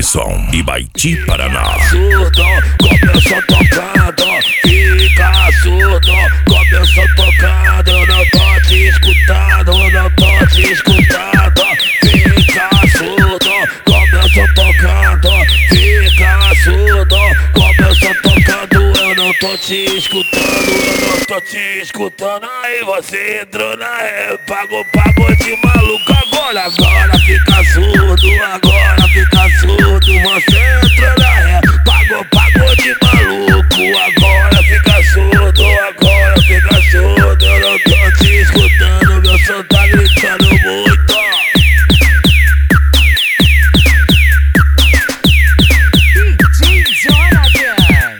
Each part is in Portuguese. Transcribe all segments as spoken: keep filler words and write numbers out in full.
Robson, Ibaiti, Paraná. Surdo, começou tocando, fica surdo, começou tocando, eu não tô te escutando, eu não tô te escutando, fica surdo, começou tocando, fica surdo, começou tocando, eu não tô te escutando, eu não tô te escutando, aí você entrou na ré, pagou, pagou de maluco, agora, agora fica surdo, agora fica surdo, você entrou na ré, pagou, pagou de maluco, agora fica surdo, agora fica surdo, eu não tô te escutando, meu som tá gritando muito. D J Jonathan.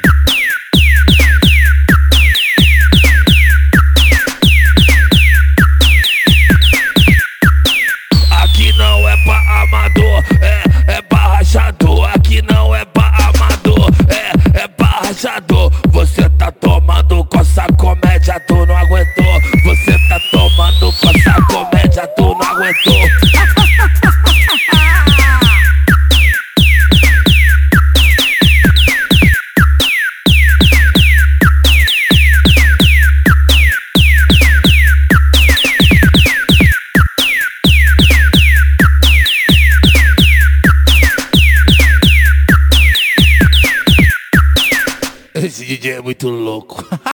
Aqui não é pra amador, é, é pra rachador. Aqui não é pra amador, é, é pra rachador. Você tá tomando com essa comédia, tu não aguentou. Você tá tomando com essa comédia, tu não aguentou. Esse D J é muito louco.